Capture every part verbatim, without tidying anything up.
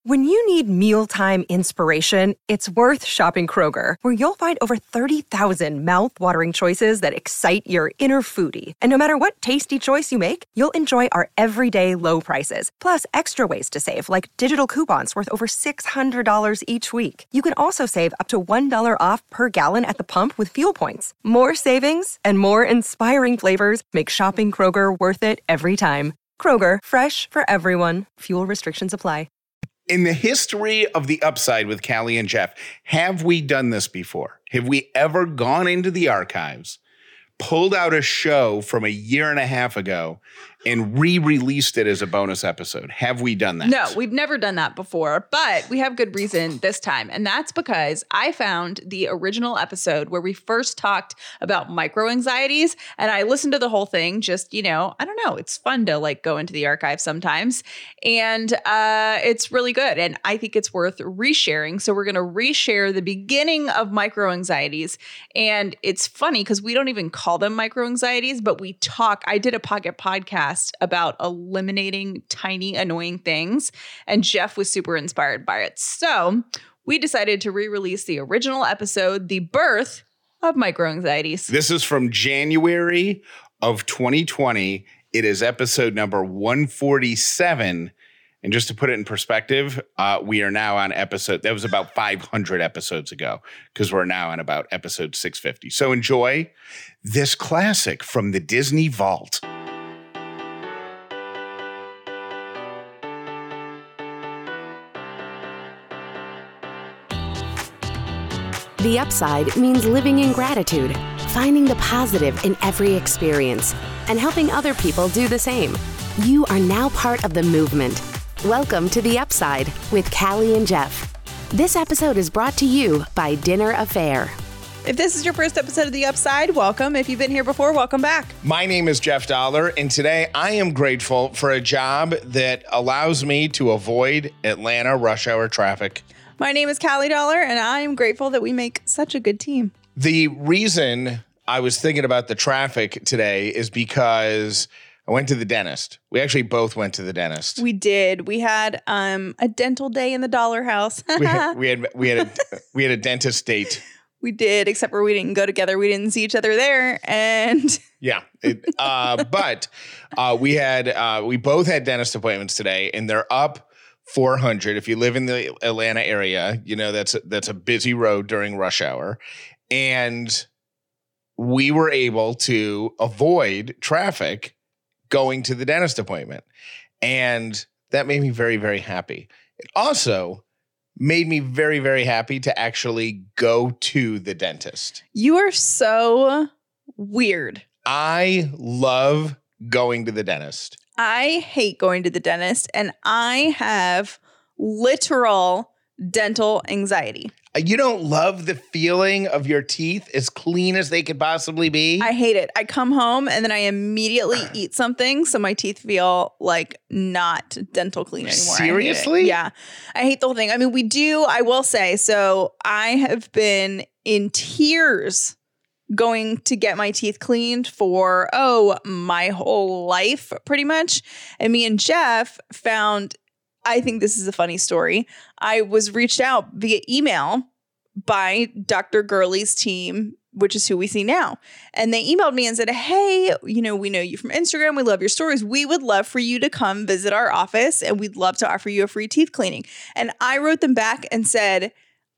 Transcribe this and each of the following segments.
When you need mealtime inspiration, it's worth shopping Kroger, where you'll find over thirty thousand mouth-watering choices that excite your inner foodie. And no matter what tasty choice you make, you'll enjoy our everyday low prices, plus extra ways to save, like digital coupons worth over six hundred dollars each week. You can also save up to one dollar off per gallon at the pump with fuel points. More savings and more inspiring flavors make shopping Kroger worth it every time. Kroger, fresh for everyone. Fuel restrictions apply. In the history of The Upside with Callie and Jeff, have we done this before? Have we ever gone into the archives, pulled out a show from a year and a half ago, and re-released it as a bonus episode? Have we done that? No, we've never done that before, but we have good reason this time. And that's because I found the original episode where we first talked about micro-anxieties, and I listened to the whole thing. Just, you know, I don't know. It's fun to like go into the archive sometimes. And uh, it's really good. And I think it's worth resharing. So we're going to reshare the beginning of micro-anxieties. And it's funny because we don't even call them micro-anxieties, but we talk. I did a pocket podcast about eliminating tiny annoying things, and Jeff was super inspired by it. So we decided to re-release the original episode, The Birth of Microanxieties. This is from January of twenty twenty. It is episode number one forty-seven. And just to put it in perspective, uh, we are now on episode, that was about five hundred episodes ago, because we're now on about episode six fifty. So enjoy this classic from the Disney Vault. The Upside means living in gratitude, finding the positive in every experience, and helping other people do the same. You are now part of the movement. Welcome to The Upside with Callie and Jeff. This episode is brought to you by Dinner Affair. If this is your first episode of The Upside, welcome. If you've been here before, welcome back. My name is Jeff Dollar, and today I am grateful for a job that allows me to avoid Atlanta rush hour traffic. My name is Callie Dollar, and I am grateful that we make such a good team. The reason I was thinking about the traffic today is because I went to the dentist. We actually both went to the dentist. We did. We had um, a dental day in the Dollar House. we, had, we had we had a we had a dentist date. We did, except for we didn't go together. We didn't see each other there, and yeah. It, uh, but uh, we had uh, we both had dentist appointments today, and they're up four hundred. If you live in the Atlanta area, you know that's a, that's a busy road during rush hour, and we were able to avoid traffic going to the dentist appointment, and that made me very, very happy. It also made me very, very happy to actually go to the dentist. You are so weird. I love going to the dentist. I hate going to the dentist, and I have literal dental anxiety. You don't love the feeling of your teeth as clean as they could possibly be? I hate it. I come home and then I immediately eat something so my teeth feel like not dental clean anymore. Seriously? I yeah. I hate the whole thing. I mean, we do, I will say, so I have been in tears going to get my teeth cleaned for, oh, my whole life, pretty much. And me and Jeff found, I think this is a funny story. I was reached out via email by Doctor Gurley's team, which is who we see now. And they emailed me and said, hey, you know, we know you from Instagram. We love your stories. We would love for you to come visit our office, and we'd love to offer you a free teeth cleaning. And I wrote them back and said,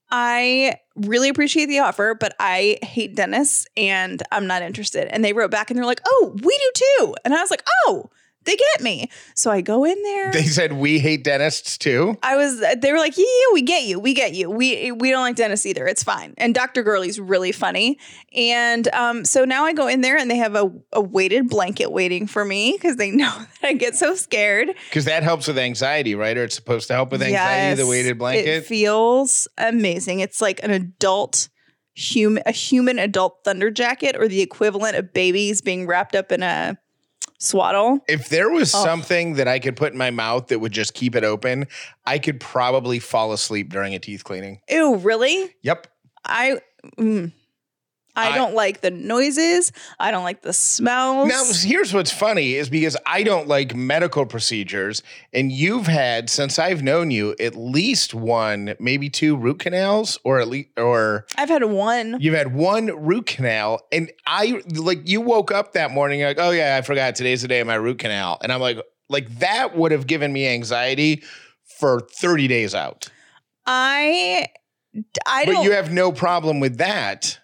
I really appreciate the offer, but I hate dentists and I'm not interested. And they wrote back and they're like, oh, we do too. And I was like, oh, they get me. So I go in there. They said, we hate dentists too? I was, they were like, yeah, yeah, we get you. We get you. We we don't like dentists either. It's fine. And Doctor Gurley's really funny. And um, so now I go in there and they have a, a weighted blanket waiting for me because they know that I get so scared. Because that helps with anxiety, right? Or it's supposed to help with anxiety, yes, the weighted blanket? It feels amazing. It's like an adult human, a human adult thunder jacket, or the equivalent of babies being wrapped up in a swaddle. If there was oh. something that I could put in my mouth that would just keep it open, I could probably fall asleep during a teeth cleaning. Ew, really? Yep. I mm, I, I don't like the noises. I don't like the smells. Now, here's what's funny is because I don't like medical procedures, and you've had, since I've known you, at least one, maybe two root canals, or at least, or I've had one. You've had one root canal, and I like you woke up that morning like, oh yeah, I forgot today's the day of my root canal, and I'm like, like that would have given me anxiety for thirty days out. I, I but don't. you have no problem with that.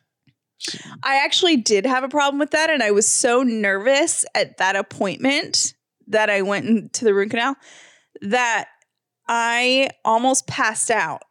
I actually did have a problem with that, and I was so nervous at that appointment that I went into the root canal that I almost passed out.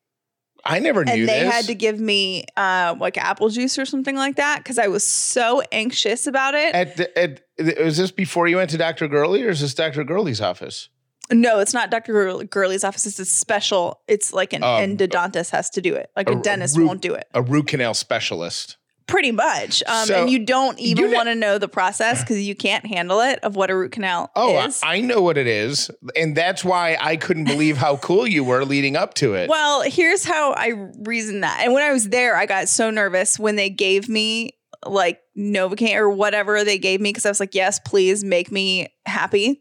I never knew and they this. had to give me uh, like apple juice or something like that because I was so anxious about it. At, the, at was this before you went to Doctor Gurley, or is this Doctor Gurley's office? No, it's not Doctor Gurley's office. It's a special. It's like an Um, endodontist has to do it. Like a, a dentist root- won't do it. A root canal specialist. Pretty much. Um, So, and you don't even you kn- want to know the process because you can't handle it of what a root canal Oh, is. I, I know what it is. And that's why I couldn't believe how cool you were leading up to it. Well, here's how I reason that. And when I was there, I got so nervous when they gave me like Novocaine or whatever they gave me because I was like, yes, please make me happy.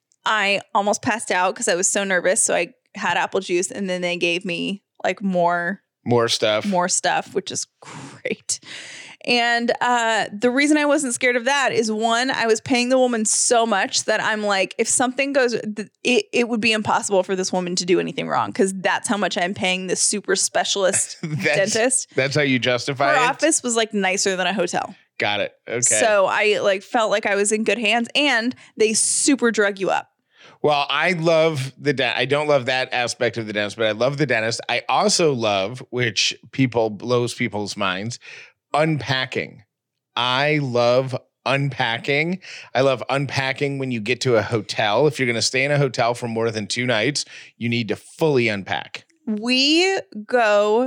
I almost passed out because I was so nervous. So I had apple juice and then they gave me like more More stuff. more stuff, which is great. And uh, the reason I wasn't scared of that is one, I was paying the woman so much that I'm like, if something goes, th- it, it would be impossible for this woman to do anything wrong because that's how much I'm paying this super specialist that's, dentist. That's how you justify Her it? office was like nicer than a hotel. Got it. Okay. So I like felt like I was in good hands and they super drug you up. Well, I love the dentist. I don't love that aspect of the dentist, but I love the dentist. I also love, which people blows people's minds, unpacking. I love unpacking. I love unpacking when you get to a hotel. If you're going to stay in a hotel for more than two nights, you need to fully unpack. We go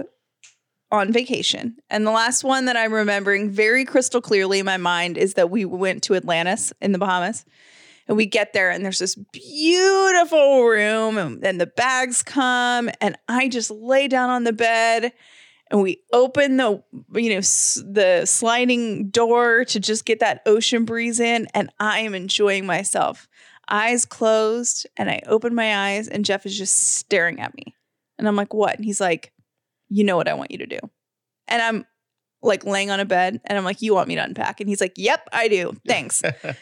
on vacation. And the last one that I'm remembering very crystal clearly in my mind is that we went to Atlantis in the Bahamas. And we get there and there's this beautiful room and, and the bags come and I just lay down on the bed and we open the, you know, s- the sliding door to just get that ocean breeze in. And I am enjoying myself. Eyes closed and I open my eyes and Jeff is just staring at me. And I'm like, what? And he's like, you know what I want you to do. And I'm like laying on a bed and I'm like, you want me to unpack? And he's like, yep, I do. Thanks.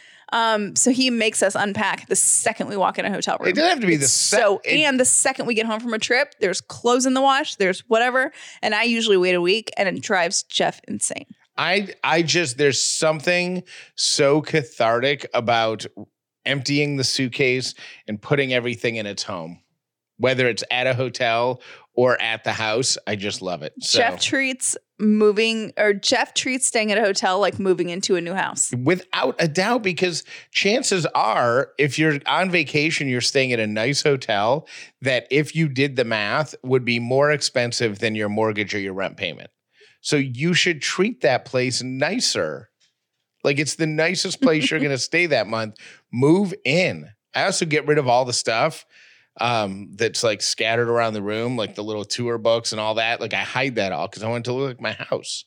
Um, so he makes us unpack the second we walk in a hotel room. It doesn't have to be It's the se- so, it- and the second we get home from a trip, there's clothes in the wash, there's whatever, and I usually wait a week, and it drives Jeff insane. I I just there's something so cathartic about emptying the suitcase and putting everything in its home, whether it's at a hotel or at the house. I just love it. So, Jeff treats moving, or Jeff treats staying at a hotel like moving into a new house. without a doubt, because chances are, if you're on vacation, you're staying at a nice hotel that, if you did the math, would be more expensive than your mortgage or your rent payment. So you should treat that place nicer. Like it's the nicest place you're going to stay that month. Move in. I also get rid of all the stuff um, that's like scattered around the room, like the little tour books and all that. Like I hide that all because I want it to look like my house.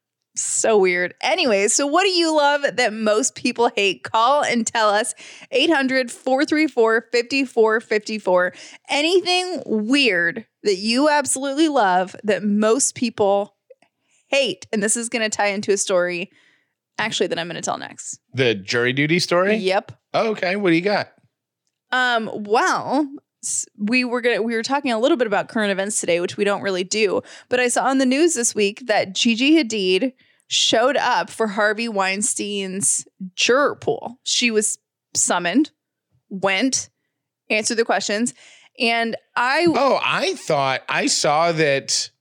So weird. Anyway, so what do you love that most people hate? Call and tell us. eight hundred, four three four, five four five four. Anything weird that you absolutely love that most people hate. And this is going to tie into a story actually that I'm going to tell next. The jury duty story? Yep. Oh, okay. What do you got? Um, well, s- we were gonna we were talking a little bit about current events today, which we don't really do. But I saw on the news this week that Gigi Hadid showed up for Harvey Weinstein's juror pool. She was summoned, went, answered the questions, and I Oh, I thought I saw that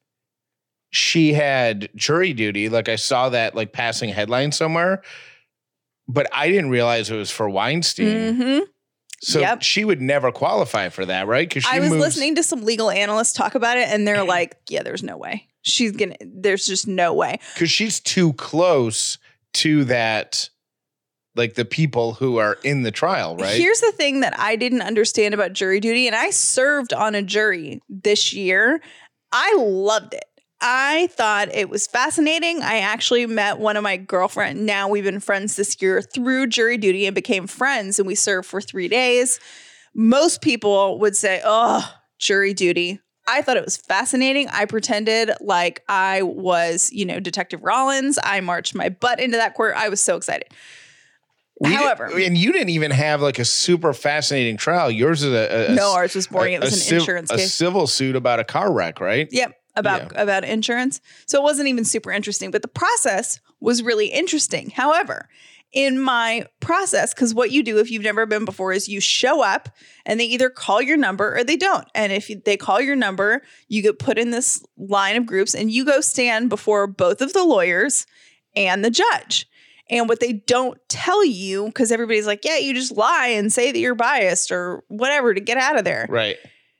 she had jury duty. Like I saw that like passing headline somewhere, but I didn't realize it was for Weinstein. Mhm. So Yep. she would never qualify for that, right? Because she I was moves, listening to some legal analysts talk about it, and they're like, "Yeah, there's no way she's gonna. There's just no way." because she's too close to that, like the people who are in the trial, right? Here's the thing that I didn't understand about jury duty, and I served on a jury this year. I loved it. I thought it was fascinating. I actually met one of my girlfriend. Now we've been friends this year through jury duty and became friends, and we served for three days. Most people would say, oh, jury duty. I thought it was fascinating. I pretended like I was, you know, Detective Rollins. I marched my butt into that court. I was so excited. We However, did, and you didn't even have like a super fascinating trial. Yours is a, a no, ours was boring. A, it was an civ- insurance a case. civil suit about a car wreck, right? Yep, about Yeah. about insurance. So it wasn't even super interesting, but the process was really interesting. However, in my process, because what you do if you've never been before is you show up and they either call your number or they don't. And if you, they call your number, you get put in this line of groups and you go stand before both of the lawyers and the judge. And what they don't tell you, because everybody's like, yeah, you just lie and say that you're biased or whatever to get out of there. Right.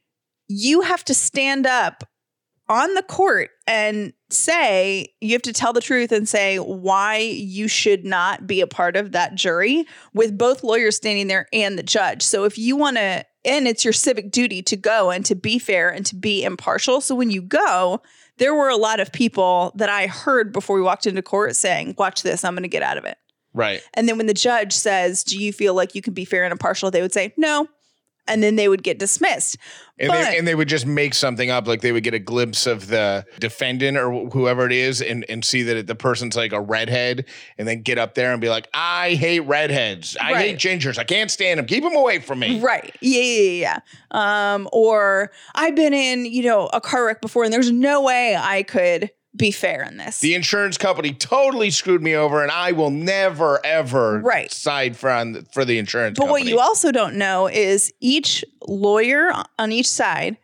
You have to stand up on the court and say, you have to tell the truth and say why you should not be a part of that jury with both lawyers standing there and the judge. So if you want to, and it's your civic duty to go and to be fair and to be impartial. So when you go, there were a lot of people that I heard before we walked into court saying, watch this, I'm going to get out of it. Right. And then when the judge says, do you feel like you can be fair and impartial? They would say, no. And then they would get dismissed. And, but, they, and they would just make something up. Like they would get a glimpse of the defendant or wh- whoever it is and, and see that it, the person's like a redhead and then get up there and be like, I hate redheads. I Right. hate gingers. I can't stand them. Keep them away from me. Right. Yeah, yeah, yeah. Um, or I've been in, you know, a car wreck before and there's no way I could be fair in this. The insurance company totally screwed me over and I will never, ever Right. side for, on the, for the insurance But company. what you also don't know is each lawyer on each side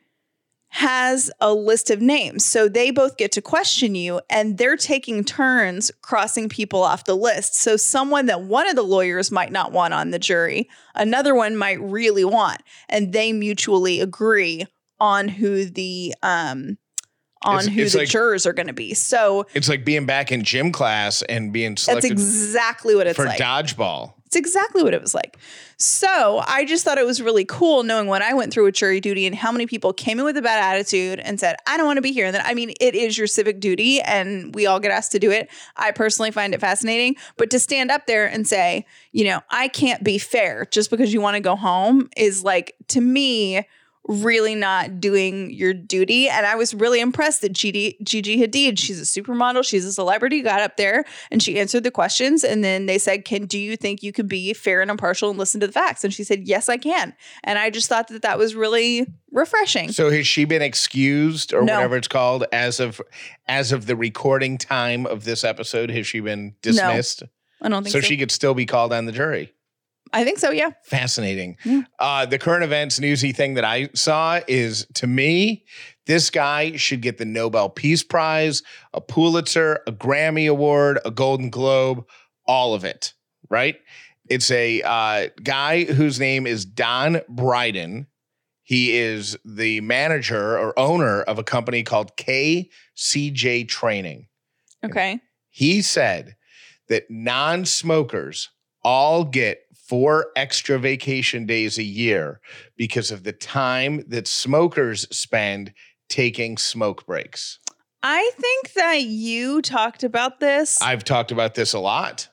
has a list of names. So they both get to question you and they're taking turns crossing people off the list. So someone that one of the lawyers might not want on the jury, another one might really want, and they mutually agree on who the um on It's- who it's the like- jurors are going to be. So It's like being back in gym class and being that's selected exactly what it's for like. dodgeball. It's exactly what it was like. So I just thought it was really cool knowing when I went through with jury duty and how many people came in with a bad attitude and said, I don't want to be here. And then, I mean, it is your civic duty and we all get asked to do it. I personally find it fascinating. But to stand up there and say, you know, I can't be fair just because you want to go home is like, to me, really not doing your duty. And I was really impressed that Gigi, Gigi Hadid, she's a supermodel, she's a celebrity, got up there and she answered the questions. And then they said, "Can do you think you can be fair and impartial and listen to the facts?" And she said, "Yes, I can." And I just thought that that was really refreshing. So has she been excused or No. whatever it's called as of as of the recording time of this episode? Has she been dismissed? I don't think So so. she could still be called on the jury. I think so, yeah. Fascinating. Yeah. Uh, the current events newsy thing that I saw is, to me, this guy should get the Nobel Peace Prize, a Pulitzer, a Grammy Award, a Golden Globe, all of it, right? It's a uh, guy whose name is Don Bryden. He is the manager or owner of a company called K C J Training. Okay. He said that non-smokers all get four extra vacation days a year because of the time that smokers spend taking smoke breaks. I think that you talked about this. I've talked about this a lot.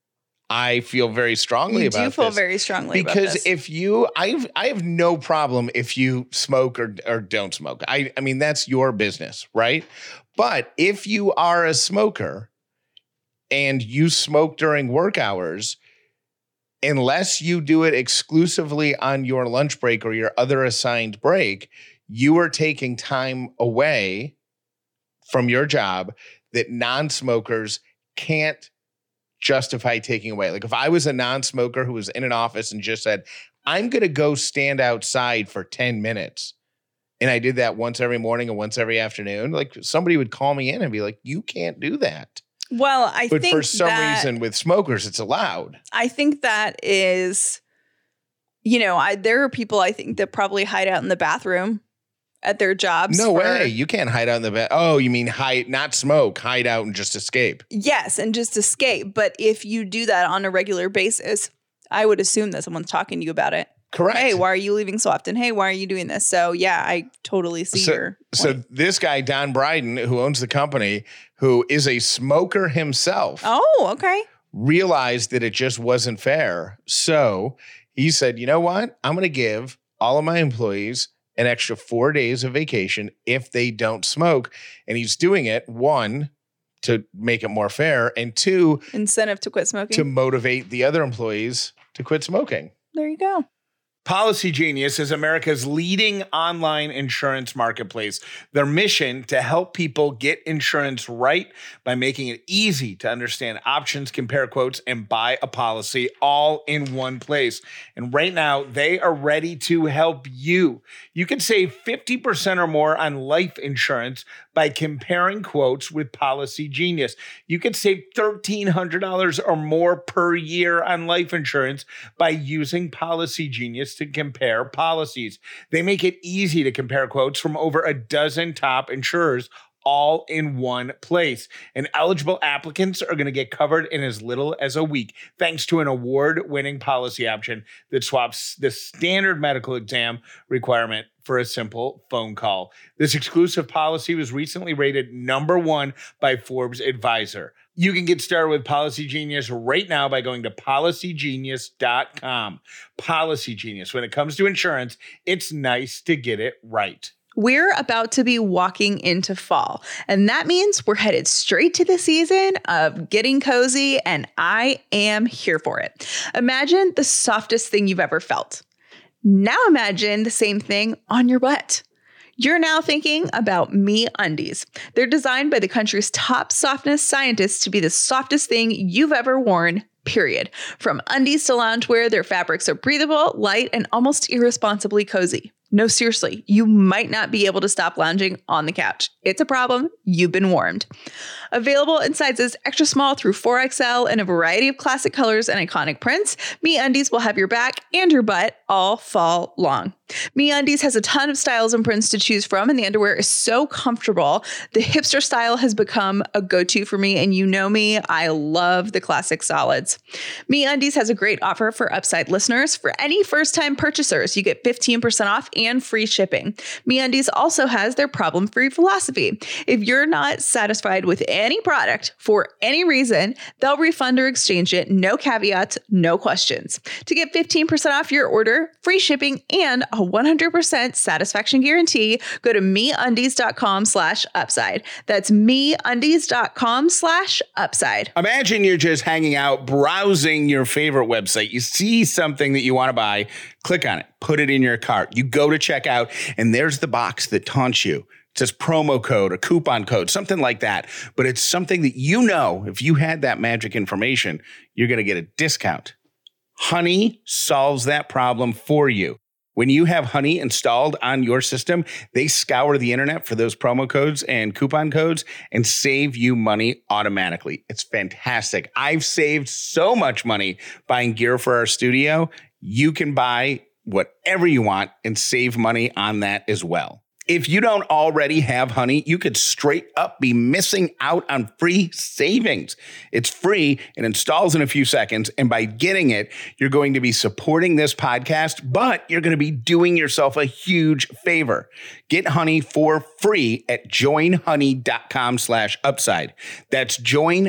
I feel very strongly you about do feel this. very strongly about Because this. if you, I've, I have no problem if you smoke or, or don't smoke. I, I mean, that's your business, right? But if you are a smoker and you smoke during work hours, unless you do it exclusively on your lunch break or your other assigned break, you are taking time away from your job that non-smokers can't justify taking away. Like if I was a non-smoker who was in an office and just said, I'm going to go stand outside for ten minutes. And I did that once every morning and once every afternoon. Like somebody would call me in and be like, you can't do that. well, I But think for some that, reason with smokers, it's allowed. I think that is, you know, I, there are people I think that probably hide out in the bathroom at their jobs. No for- way. You can't hide out in the bed. Oh, you mean hide, not smoke, hide out and just escape. Yes, and just escape. But if you do that on a regular basis, I would assume that someone's talking to you about it. Correct. Hey, why are you leaving so often? Hey, why are you doing this? So yeah, I totally see so, your point. So this guy, Don Bryden, who owns the company, who is a smoker himself, Oh, okay. realized that it just wasn't fair. So he said, you know what? I'm going to give all of my employees an extra four days of vacation if they don't smoke. And he's doing it, one, to make it more fair, and two, Incentive to quit smoking. to motivate the other employees to quit smoking. There you go. Policy Genius is America's leading online insurance marketplace. Their mission to help people get insurance right by making it easy to understand options, compare quotes, and buy a policy all in one place. And right now, they are ready to help you. You can save fifty percent or more on life insurance by comparing quotes with Policy Genius. You can save one thousand three hundred dollars or more per year on life insurance by using Policy Genius to compare policies. They make it easy to compare quotes from over a dozen top insurers all in one place. And eligible applicants are going to get covered in as little as a week, thanks to an award-winning policy option that swaps the standard medical exam requirement for a simple phone call. This exclusive policy was recently rated number one by Forbes Advisor. You can get started with Policy Genius right now by going to policy genius dot com. Policy Genius. When it comes to insurance, it's nice to get it right. We're about to be walking into fall, and that means we're headed straight to the season of getting cozy, and I am here for it. Imagine the softest thing you've ever felt. Now imagine the same thing on your butt. You're now thinking about MeUndies. They're designed by the country's top softness scientists to be the softest thing you've ever worn, period. From undies to loungewear, their fabrics are breathable, light, and almost irresponsibly cozy. No, seriously, you might not be able to stop lounging on the couch. It's a problem. You've been warned. Available in sizes extra small through four X L in a variety of classic colors and iconic prints, MeUndies will have your back and your butt all fall long. MeUndies has a ton of styles and prints to choose from, and the underwear is so comfortable. The hipster style has become a go-to for me, and you know me, I love the classic solids. MeUndies has a great offer for Upside listeners. For any first-time purchasers, you get fifteen percent off and free shipping. MeUndies also has their problem-free philosophy. If you're not satisfied with any product for any reason, they'll refund or exchange it, no caveats, no questions. To get fifteen percent off your order, free shipping, and a one hundred percent satisfaction guarantee, go to MeUndies.com slash upside. That's MeUndies.com slash upside. Imagine you're just hanging out, browsing your favorite website. You see something that you want to buy, click on it, put it in your cart. You go to checkout, and there's the box that taunts you. It says promo code, a coupon code, something like that. But it's something that you know, if you had that magic information, you're going to get a discount. Honey solves that problem for you. When you have Honey installed on your system, they scour the internet for those promo codes and coupon codes and save you money automatically. It's fantastic. I've saved so much money buying gear for our studio. You can buy whatever you want and save money on that as well. If you don't already have Honey, you could straight up be missing out on free savings. It's free and installs in a few seconds. And by getting it, you're going to be supporting this podcast, but you're going to be doing yourself a huge favor. Get Honey for free at joinhoney.com slash upside. That's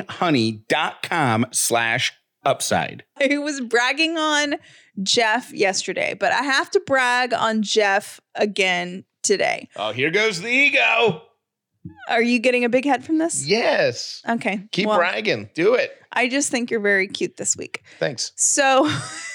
joinhoney.com slash upside. I was bragging on Jeff yesterday, but I have to brag on Jeff again today. Oh, here goes the ego. Are you getting a big head from this? Yes. Okay. Keep well, bragging. Do it. I just think you're very cute this week. Thanks. So,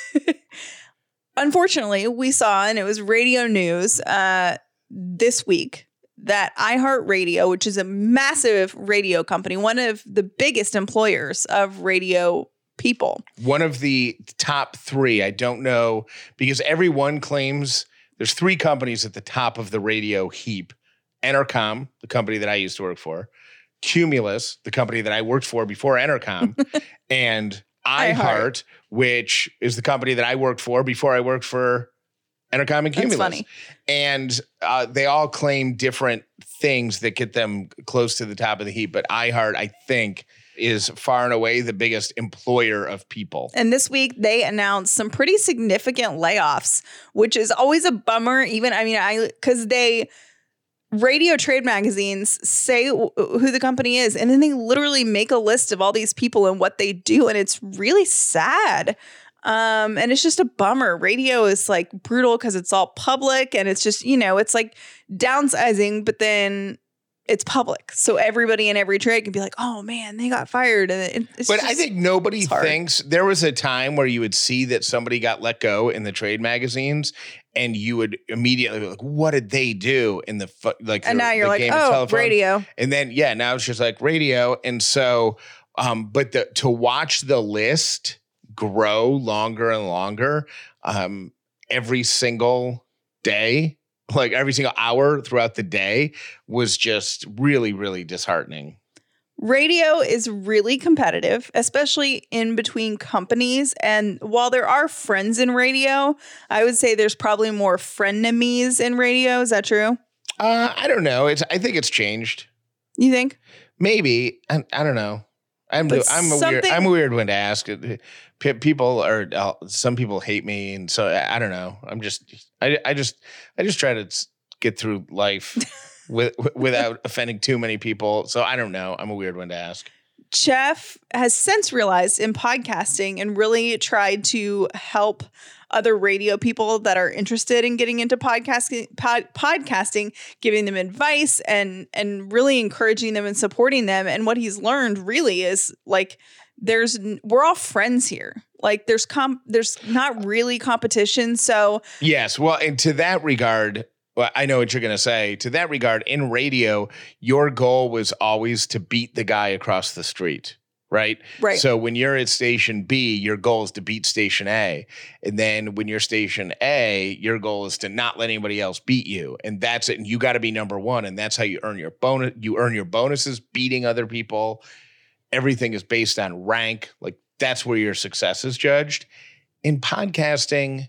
unfortunately, we saw, and it was radio news uh, this week, that iHeartRadio, which is a massive radio company, one of the biggest employers of radio people. One of the top three. I don't know, because everyone claims there's three companies at the top of the radio heap. Entercom, the company that I used to work for, Cumulus, the company that I worked for before Entercom, and iHeart, iHeart, which is the company that I worked for before I worked for Entercom and Cumulus. That's funny. And uh, they all claim different things that get them close to the top of the heap. But iHeart, I think, is far and away the biggest employer of people. And this week they announced some pretty significant layoffs, which is always a bummer. Even, I mean, I, cause they, radio trade magazines say w- who the company is, and then they literally make a list of all these people and what they do. And it's really sad. Um, and it's just a bummer. Radio is like brutal because it's all public, and it's just, you know, it's like downsizing, but then it's public. So everybody in every trade can be like, oh man, they got fired. And it's But just, I think nobody thinks there was a time where you would see that somebody got let go in the trade magazines, and you would immediately be like, what did they do in the, fu- like, and the, now you're the like, game of oh, telephone? radio. And then, yeah, now it's just like radio. And so, um, but the, to watch the list grow longer and longer, um, every single day, like every single hour throughout the day, was just really, really disheartening. Radio is really competitive, especially in between companies. And while there are friends in radio, I would say there's probably more frenemies in radio. Is that true? Uh, I don't know. It's, I think it's changed. You think? Maybe. I, I don't know. I'm But I'm a weird something- I'm a weird one to ask. P- people are uh, some people hate me, and so I, I don't know. I'm just I I just I just try to s- get through life with, without offending too many people. So I don't know. I'm a weird one to ask. Jeff has since realized in podcasting and really tried to help other radio people that are interested in getting into podcasting, pod, podcasting, giving them advice and and really encouraging them and supporting them. And what he's learned really is like there's we're all friends here. Like there's comp there's not really competition. So Yes. Well, and to that regard, well, I know what you're going to say. To that regard, in radio, your goal was always to beat the guy across the street, right? Right. So when you're at station B, your goal is to beat station A. And then when you're station A, your goal is to not let anybody else beat you. And that's it. And you got to be number one. And that's how you earn your bonus. You earn your bonuses beating other people. Everything is based on rank. Like that's where your success is judged. In podcasting,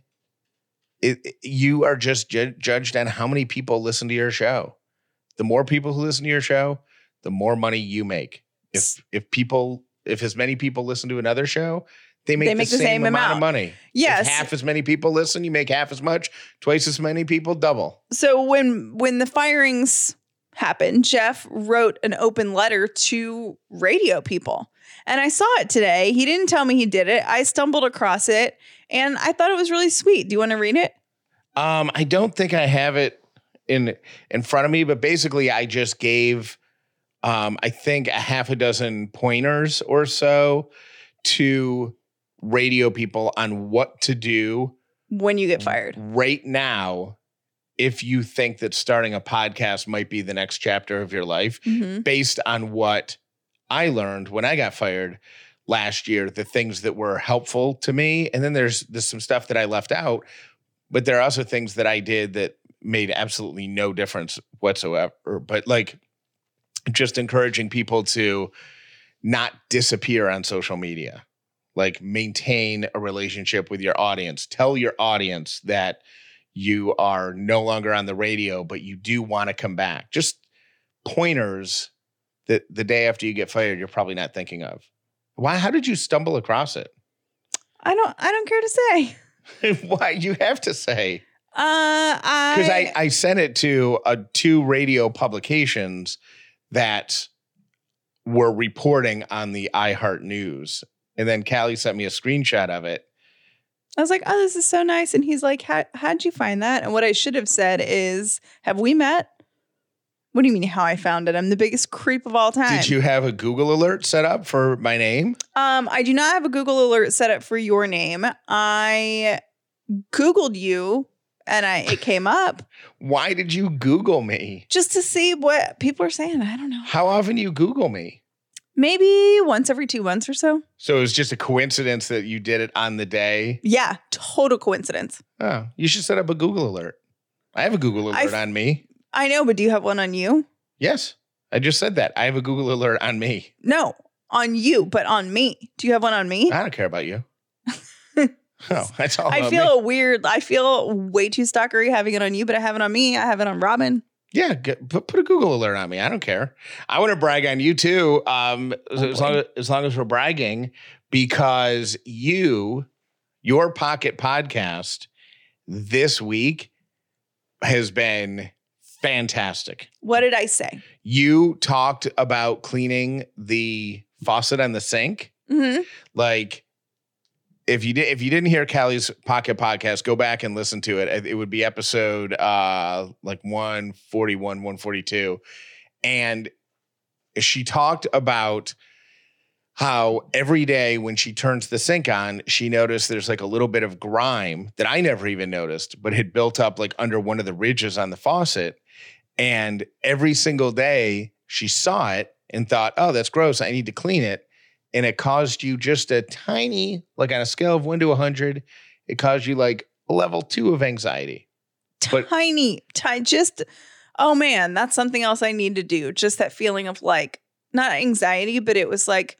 It, it- you are just ju- judged on how many people listen to your show. The more people who listen to your show, the more money you make. If if people, if as many people listen to another show, they make, They the, make the same, same amount, amount. of money. Yes. If half as many people listen, you make half as much. Twice as many people, double. So when when the firings happened, Jeff wrote an open letter to radio people. And I saw it today. He didn't tell me he did it. I stumbled across it and I thought it was really sweet. Do you want to read it? Um, I don't think I have it in in front of me, but basically I just gave um, I think a half a dozen pointers or so to radio people on what to do When you get fired. right now if you think that starting a podcast might be the next chapter of your life, Mm-hmm. based on what I learned when I got fired last year, the things that were helpful to me. And then there's, there's some stuff that I left out, but there are also things that I did that made absolutely no difference whatsoever. But like just encouraging people to not disappear on social media, like maintain a relationship with your audience. Tell your audience that you are no longer on the radio, but you do want to come back. Just pointers that the day after you get fired, you're probably not thinking of. Why? How did you stumble across it? I don't I don't care to say. Why? You have to say. Uh I Because I, I sent it to uh, two radio publications that were reporting on the iHeart News. And then Callie sent me a screenshot of it. I was like, oh, this is so nice. And he's like, How, how'd you find that? And what I should have said is, have we met? What do you mean how I found it? I'm the biggest creep of all time. Did you have a Google alert set up for my name? Um, I do not have a Google alert set up for your name. I Googled you and I it came up Why did you Google me? just to see what people are saying. I don't know. How often do you Google me? Maybe once every two months or so. So it was just a coincidence that you did it on the day? Yeah, total coincidence. Oh, you should set up a Google alert. I have a Google alert I've- on me. I know, but do you have one on you? Yes, I just said that. I have a Google alert on me. No, on you, but on me. Do you have one on me? I don't care about you. Oh, that's all I about feel me. weird. I feel way too stalkery having it on you, but I have it on me. I have it on Robin. Yeah, get, put, put a Google alert on me. I don't care. I want to brag on you too, um, Oh, as, long as, as long as we're bragging, because you, your Pocket Podcast this week has been fantastic. What did I say? You talked about cleaning the faucet on the sink. Mm-hmm. Like, if you did, if you didn't hear Callie's Pocket Podcast, go back and listen to it. It would be episode uh, like one forty-one, one forty-two. And she talked about how every day when she turns the sink on, she noticed there's like a little bit of grime that I never even noticed, but had built up like under one of the ridges on the faucet. And every single day she saw it and thought, oh, that's gross. I need to clean it. And it caused you just a tiny, like on a scale of one to one hundred, it caused you like a level two of anxiety. But Tiny, ti- just, oh man, that's something else I need to do. Just that feeling of like, not anxiety, but it was like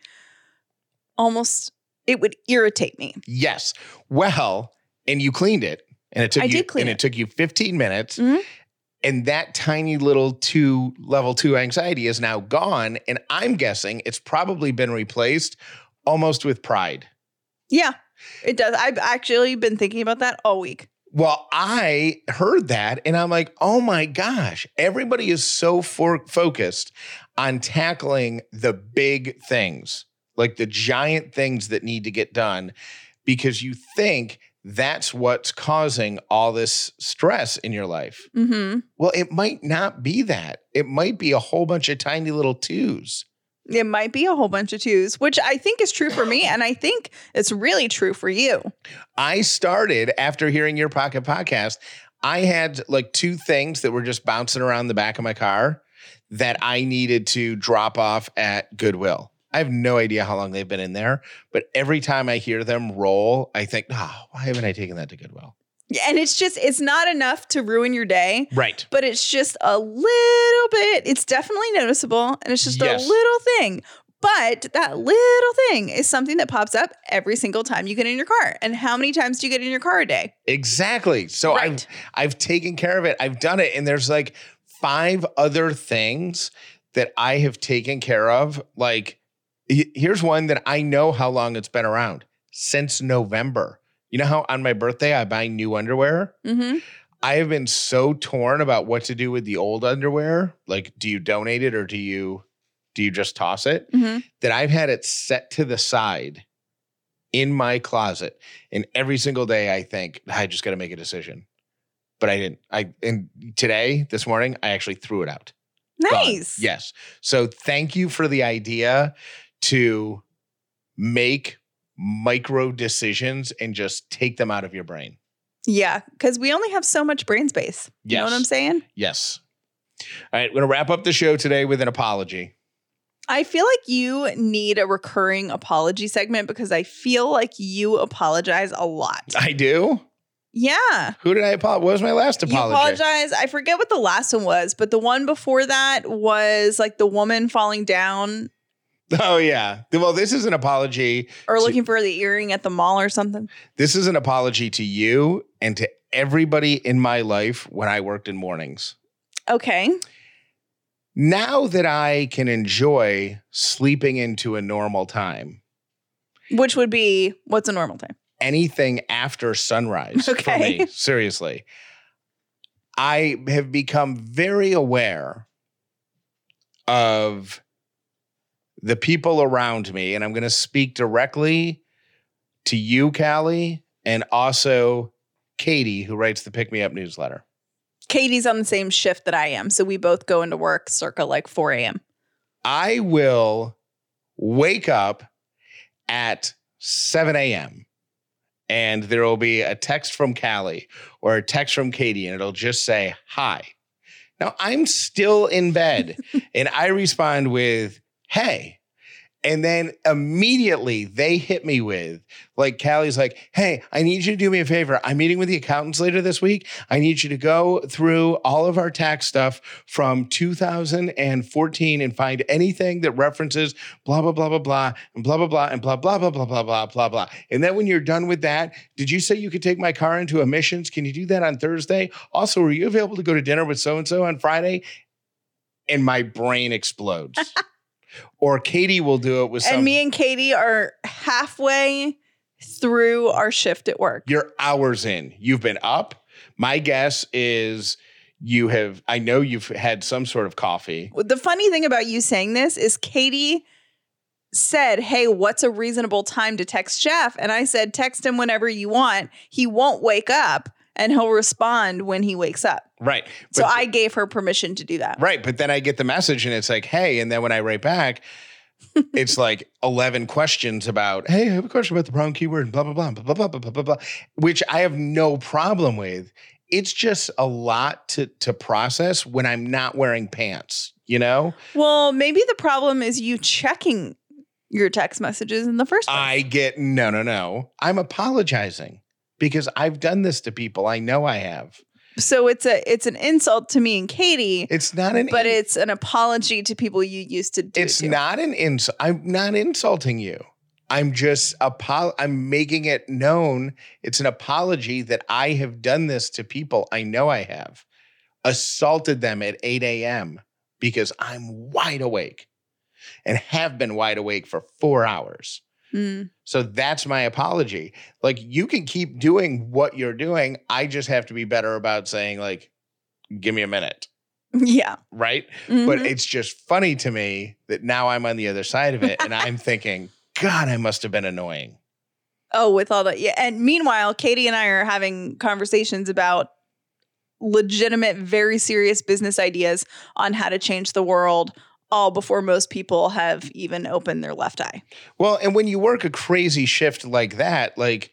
almost, it would irritate me. yes. Well, and you cleaned it. And it took I you did clean and it. it. took you fifteen minutes. Mhm. And that tiny little two level two anxiety is now gone. And I'm guessing it's probably been replaced almost with pride. Yeah, it does. I've actually been thinking about that all week. Well, I heard that and I'm like, oh my gosh, everybody is so for- focused on tackling the big things, like the giant things that need to get done, because you think that's what's causing all this stress in your life. Mm-hmm. Well, it might not be that. It might be a whole bunch of tiny little twos. It might be a whole bunch of twos, which I think is true for me. And I think it's really true for you. I started after hearing your Pocket Podcast. I had like two things that were just bouncing around the back of my car that I needed to drop off at Goodwill. I have no idea how long they've been in there, but every time I hear them roll, I think, oh, why haven't I taken that to Goodwill? And it's just, it's not enough to ruin your day, Right. but it's just a little bit, it's definitely noticeable. And it's just Yes. a little thing. But that little thing is something that pops up every single time you get in your car. And how many times do you get in your car a day? Exactly. So Right. I've I've taken care of it. I've done it. And there's like five other things that I have taken care of. Like, he- here's one that I know how long it's been around, since November. You know how on my birthday I buy new underwear? Mm-hmm. I have been so torn about what to do with the old underwear. Like, do you donate it or do you do you just toss it? Mm-hmm. That I've had it set to the side in my closet. And every single day I think, I just got to make a decision. But I didn't. I and today, this morning, I actually threw it out. Gone. Nice. Yes. So thank you for the idea to make micro decisions and just take them out of your brain. Yeah. Because we only have so much brain space. You know what Yes. I'm saying? Yes. All right. We're going to wrap up the show today with an apology. I feel like you need a recurring apology segment because I feel like you apologize a lot. I do? Yeah. Who did I apologize? What was my last apology? You apologize. I forget what the last one was, but the one before that was like the woman falling down Oh, yeah. Well, this is an apology. or to- looking for the earring at the mall or something. This is an apology to you and to everybody in my life when I worked in mornings. Okay. Now that I can enjoy sleeping into a normal time, Which would be what's a normal time? anything after sunrise Okay. for me, seriously, I have become very aware of the people around me. And I'm going to speak directly to you, Callie, and also Katie, who writes the Pick Me Up newsletter. Katie's on the same shift that I am. So we both go into work circa like four a.m. I will wake up at seven a.m. and there will be a text from Callie or a text from Katie, and it'll just say, hi. Now, I'm still in bed, and I respond with, hey. And then immediately they hit me with, like, Callie's like, hey, I need you to do me a favor. I'm meeting with the accountants later this week. I need you to go through all of our tax stuff from two thousand fourteen and find anything that references blah, blah, blah, blah, blah, and blah, blah, blah, and blah, blah, blah, blah, blah, blah, blah, blah. And then when you're done with that, did you say you could take my car into emissions? Can you do that on Thursday? Also, are you available to go to dinner with so-and-so on Friday? And my brain explodes. Or Katie will do it with some. And me and Katie are halfway through our shift at work. You're hours in. You've been up. My guess is you have, I know you've had some sort of coffee. The funny thing about you saying this is Katie said, hey, what's a reasonable time to text Jeff? And I said, text him whenever you want. He won't wake up and he'll respond when he wakes up. Right. But so I gave her permission to do that. Right. But then I get the message and it's like, hey, and then when I write back, it's like eleven questions about, hey, I have a question about the wrong keyword, blah, blah, blah, blah, blah, blah, blah, blah, blah, which I have no problem with. It's just a lot to, to process when I'm not wearing pants, you know? Well, maybe the problem is you checking your text messages in the first place. I get, no, no, no. I'm apologizing because I've done this to people. I know I have. So it's a it's an insult to me and Katie. It's not an but in- it's an apology to people you used to do It's it to. not an insult. I'm not insulting you. I'm just apo- I'm making it known. It's an apology that I have done this to people. I know I have assaulted them at eight a.m. because I'm wide awake and have been wide awake for four hours. Mm. So that's my apology. Like, you can keep doing what you're doing. I just have to be better about saying, like, give me a minute. Yeah. Right? Mm-hmm. But it's just funny to me that now I'm on the other side of it and I'm thinking, God, I must have been annoying. Oh, with all that. Yeah. And meanwhile, Katie and I are having conversations about legitimate, very serious business ideas on how to change the world, all before most people have even opened their left eye. Well, and when you work a crazy shift like that, like,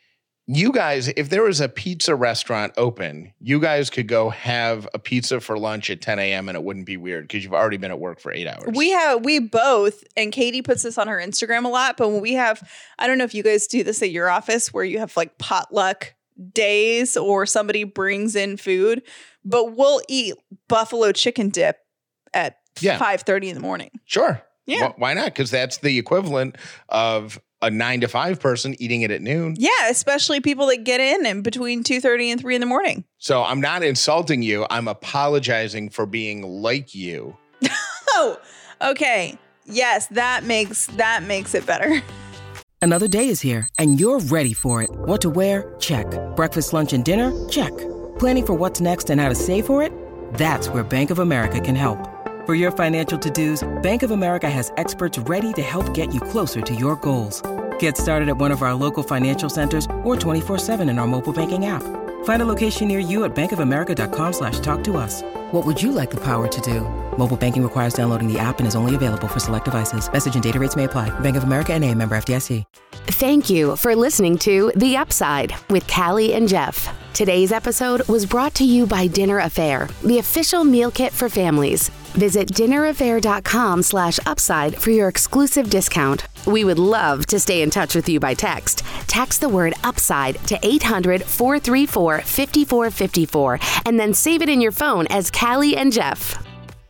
you guys, if there was a pizza restaurant open, you guys could go have a pizza for lunch at ten a.m. and it wouldn't be weird because you've already been at work for eight hours. We have, we both, and Katie puts this on her Instagram a lot, but when we have, I don't know if you guys do this at your office where you have like potluck days or somebody brings in food, but we'll eat buffalo chicken dip at Yeah. five thirty in the morning. Sure. Yeah. Wh- why not? Because that's the equivalent of a nine to five person eating it at noon. Yeah, especially people that get in and between two thirty and three in the morning. So I'm not insulting you. I'm apologizing for being like you. Oh, okay. Yes, that makes that makes it better. Another day is here, and you're ready for it. What to wear? Check. Breakfast, lunch, and dinner? Check. Planning for what's next and how to save for it? That's where Bank of America can help. For your financial to-dos, Bank of America has experts ready to help get you closer to your goals. Get started at one of our local financial centers or twenty-four seven in our mobile banking app. Find a location near you at bankofamerica.com slash talk to us. What would you like the power to do? Mobile banking requires downloading the app and is only available for select devices. Message and data rates may apply. Bank of America N A, member F D I C. Thank you for listening to The Upside with Callie and Jeff. Today's episode was brought to you by Dinner Affair, the official meal kit for families. Visit dinneraffair.com slash upside for your exclusive discount. We would love to stay in touch with you by text. Text the word upside to eight hundred, four three four, five four five four and then save it in your phone as Callie and Jeff.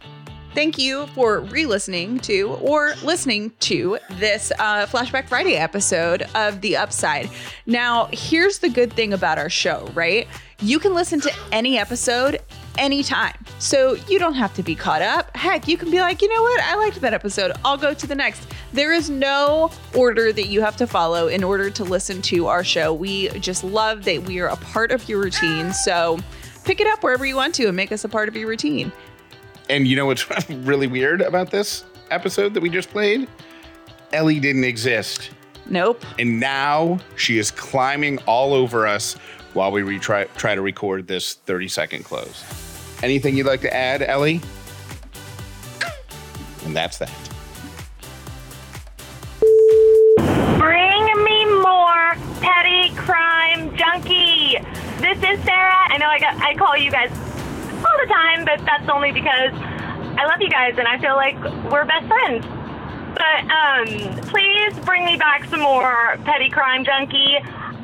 Thank you for re-listening to or listening to this uh, Flashback Friday episode of The Upside. Now, here's the good thing about our show, right? You can listen to any episode anytime. So you don't have to be caught up. Heck, you can be like, you know what? I liked that episode. I'll go to the next. There is no order that you have to follow in order to listen to our show. We just love that we are a part of your routine. So pick it up wherever you want to and make us a part of your routine. And you know what's really weird about this episode that we just played? Ellie didn't exist. Nope. And now she is climbing all over us while we retry, try to record this thirty second close. Anything you'd like to add, Ellie? And that's that. Bring me more petty crime junkie. This is Sarah. I know I got I call you guys all the time, but that's only because I love you guys and I feel like we're best friends. But um, please bring me back some more Petty Crime Junkie.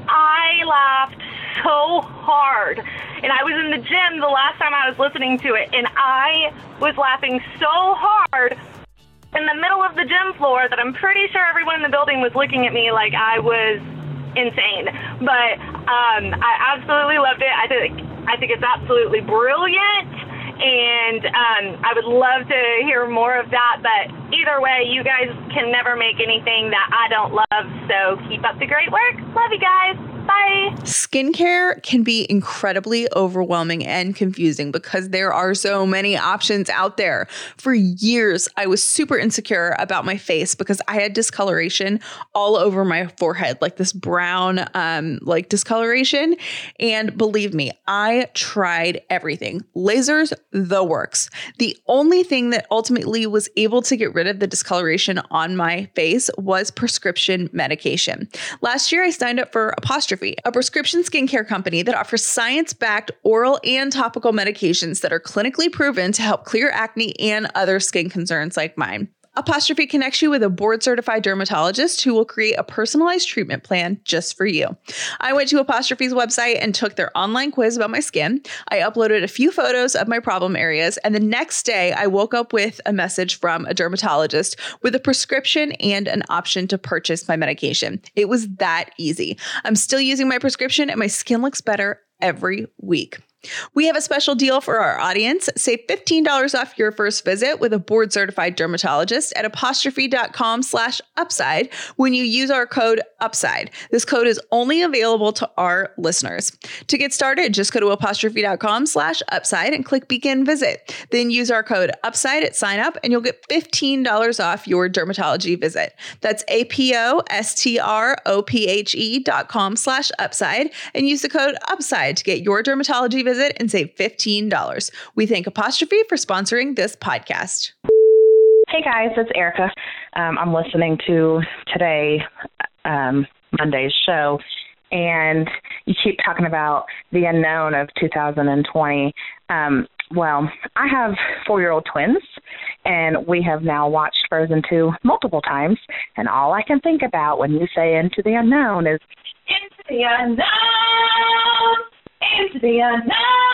I laughed so hard. And I was in the gym the last time I was listening to it, and I was laughing so hard in the middle of the gym floor that I'm pretty sure everyone in the building was looking at me like I was insane. But um, I absolutely loved it. I think I think it's absolutely brilliant, and um, I would love to hear more of that. But either way, you guys can never make anything that I don't love, so keep up the great work. Love you guys. Bye. Skincare can be incredibly overwhelming and confusing because there are so many options out there. For years, I was super insecure about my face because I had discoloration all over my forehead, like this brown, um, like discoloration. And believe me, I tried everything. Lasers, the works. The only thing that ultimately was able to get rid of the discoloration on my face was prescription medication. Last year, I signed up for Apostrophe, a prescription skincare company that offers science-backed oral and topical medications that are clinically proven to help clear acne and other skin concerns like mine. Apostrophe connects you with a board-certified dermatologist who will create a personalized treatment plan just for you. I went to Apostrophe's website and took their online quiz about my skin. I uploaded a few photos of my problem areas, and the next day I woke up with a message from a dermatologist with a prescription and an option to purchase my medication. It was that easy. I'm still using my prescription and my skin looks better every week. We have a special deal for our audience. Save fifteen dollars off your first visit with a board-certified dermatologist at apostrophe.com slash upside when you use our code UPSIDE. This code is only available to our listeners. To get started, just go to apostrophe.com slash upside and click begin visit. Then use our code UPSIDE at sign up and you'll get fifteen dollars off your dermatology visit. That's A-P-O-S-T-R-O-P-H-E dot com slash upside and use the code UPSIDE to get your dermatology visit and save fifteen dollars. We thank Apostrophe for sponsoring this podcast. Hey guys, it's Erica. Um, I'm listening to today, um, Monday's show, and you keep talking about the unknown of two thousand twenty. Um, well, I have four-year-old twins, and we have now watched Frozen two multiple times, and all I can think about when you say into the unknown is into the unknown. Into the unknown.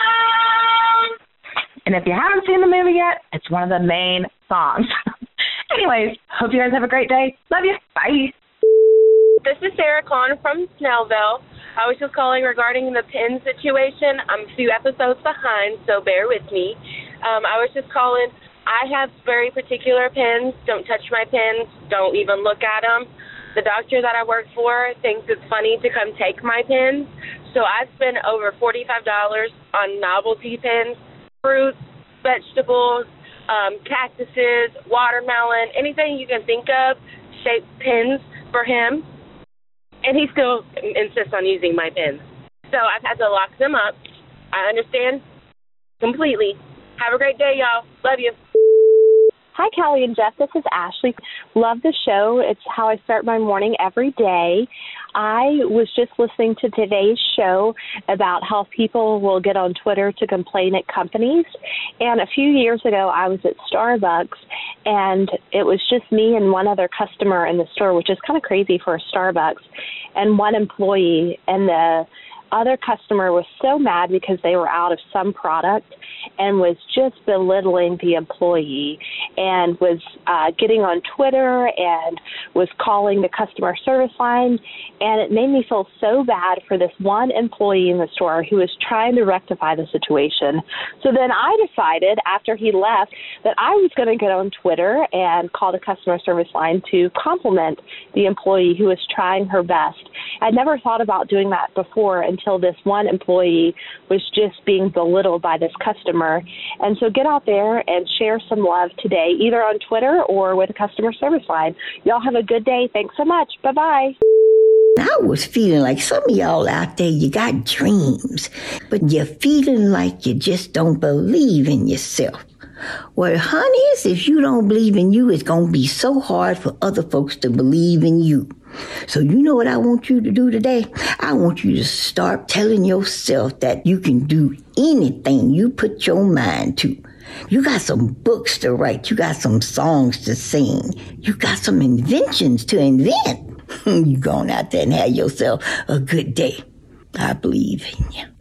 And if you haven't seen the movie yet, it's one of the main songs. Anyways, hope you guys have a great day. Love you. Bye. This is Sarah calling from Snellville. I was just calling regarding the pin situation. I'm a few episodes behind, so bear with me. Um, I was just calling. I have very particular pins. Don't touch my pins. Don't even look at them. The doctor that I work for thinks it's funny to come take my pins. So I spend over forty-five dollars on novelty pins, fruits, vegetables, um, cactuses, watermelon, anything you can think of, shaped pins for him. And he still insists on using my pins. So I've had to lock them up. I understand completely. Have a great day, y'all. Love you. Hi, Kelly and Jeff. This is Ashley. Love the show. It's how I start my morning every day. I was just listening to today's show about how people will get on Twitter to complain at companies. And a few years ago, I was at Starbucks, and it was just me and one other customer in the store, which is kind of crazy for a Starbucks, and one employee. And the other customer was so mad because they were out of some product and was just belittling the employee and was uh, getting on Twitter and was calling the customer service line. And it made me feel so bad for this one employee in the store who was trying to rectify the situation. So then I decided after he left that I was going to get on Twitter and call the customer service line to compliment the employee who was trying her best. I'd never thought about doing that before until this one employee was just being belittled by this customer. And so get out there and share some love today, either on Twitter or with a customer service line. Y'all have a good day. Thanks so much. Bye-bye. I was feeling like some of y'all out there, you got dreams, but you're feeling like you just don't believe in yourself. Well, honeys, if you don't believe in you, it's going to be so hard for other folks to believe in you. So you know what I want you to do today? I want you to start telling yourself that you can do anything you put your mind to. You got some books to write. You got some songs to sing. You got some inventions to invent. You going out there and have yourself a good day. I believe in you.